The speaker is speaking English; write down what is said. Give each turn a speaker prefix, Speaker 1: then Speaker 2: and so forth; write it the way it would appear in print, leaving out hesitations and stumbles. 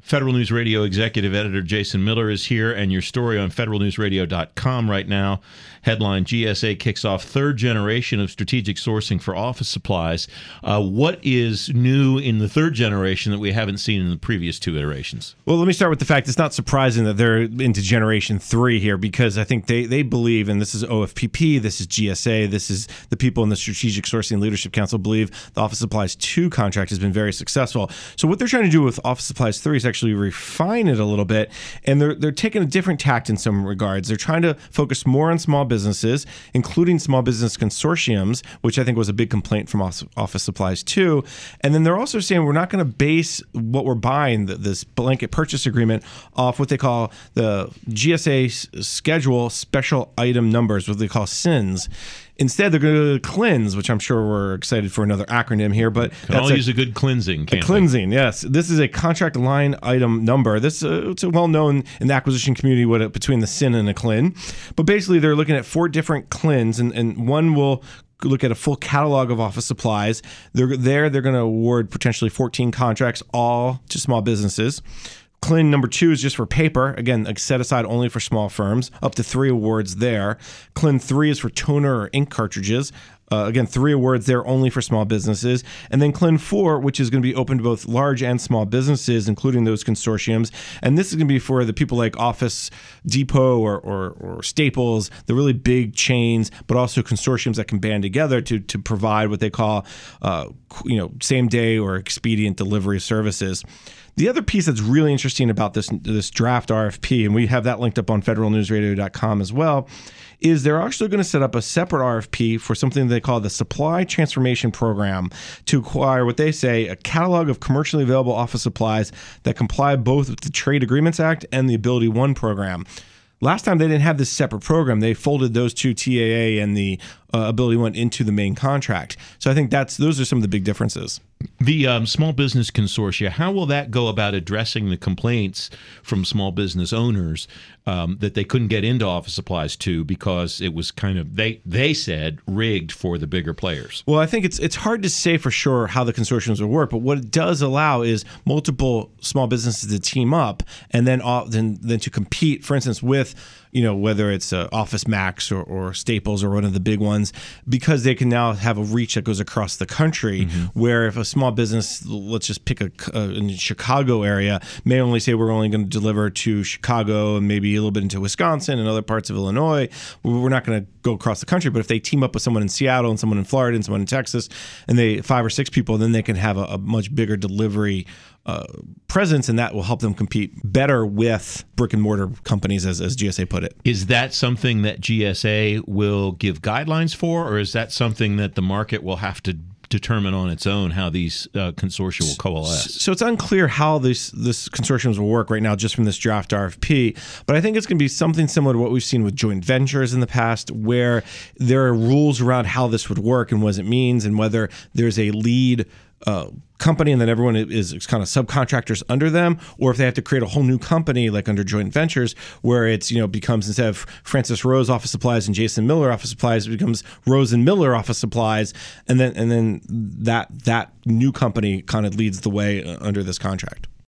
Speaker 1: Federal News Radio Executive Editor Jason Miller is here, and your story on federalnewsradio.com right now. Headline, GSA kicks off third generation of strategic sourcing for office supplies. What is new in the third generation that we haven't seen in the previous two iterations?
Speaker 2: Well, let me start with the fact it's not surprising that they're into generation 3 here, because I think they believe, and this is OFPP, this is GSA, this is the people in the Strategic Sourcing Leadership Council believe the Office Supplies 2 contract has been very successful. So what they're trying to do with Office Supplies 3 is actually refine it a little bit, and they're taking a different tact in some regards. They're trying to focus more on small businesses, including small business consortiums, which I think was a big complaint from Office Supplies 2. And then they're also saying we're not going to base what we're buying, this blanket purchase agreement, off what they call the GSA schedule special item numbers, what they call SINs. Instead, they're going to cleanse, which I'm sure we're excited for another acronym here. But
Speaker 1: can all use a good cleansing, can't
Speaker 2: cleansing, yes. This is a contract line item number. This it's well known in the acquisition community between the SIN and a CLIN. But basically, they're looking at 4 different CLINs, and one will look at a full catalog of office supplies. They're going to award potentially 14 contracts, all to small businesses. CLIN number 2 is just for paper. Again, set aside only for small firms, up to 3 awards there. CLIN 3 is for toner or ink cartridges. Again, 3 awards there only for small businesses. And then CLIN 4, which is going to be open to both large and small businesses, including those consortiums. And this is going to be for the people like Office Depot or Staples, the really big chains, but also consortiums that can band together to provide what they call same day or expedient delivery services. The other piece that's really interesting about this draft RFP, and we have that linked up on federalnewsradio.com as well, is they're actually going to set up a separate RFP for something they call the Supply Transformation Program to acquire what they say a catalog of commercially available office supplies that comply both with the Trade Agreements Act and the Ability One program. Last time they didn't have this separate program. They folded those two, TAA and the Ability One, into the main contract. So I think those are some of the big differences.
Speaker 1: The small business consortia, how will that go about addressing the complaints from small business owners that they couldn't get into Office Supplies 2 because it was kind of, they said, rigged for the bigger players?
Speaker 2: Well, I think it's hard to say for sure how the consortiums will work, but what it does allow is multiple small businesses to team up and then to compete, for instance, with whether it's Office Max or Staples or one of the big ones, because they can now have a reach that goes across the country. Mm-hmm. Where if a small business, let's just pick in the Chicago area, may only say we're only going to deliver to Chicago and maybe a little bit into Wisconsin and other parts of Illinois, we're not going to go across the country. But if they team up with someone in Seattle and someone in Florida and someone in Texas, and they 5 or 6 people, then they can have a much bigger delivery presence, and that will help them compete better with brick and mortar companies, as GSA put it.
Speaker 1: Is that something that GSA will give guidelines for, or is that something that the market will have to determine on its own how these consortia will coalesce?
Speaker 2: So it's unclear how this consortiums will work right now just from this draft RFP, but I think it's going to be something similar to what we've seen with joint ventures in the past, where there are rules around how this would work and what it means, and whether there's a lead company and then everyone is kind of subcontractors under them, or if they have to create a whole new company like under joint ventures where it's becomes, instead of Francis Rose Office Supplies and Jason Miller Office Supplies, it becomes Rose and Miller Office Supplies, and then that new company kind of leads the way under this contract.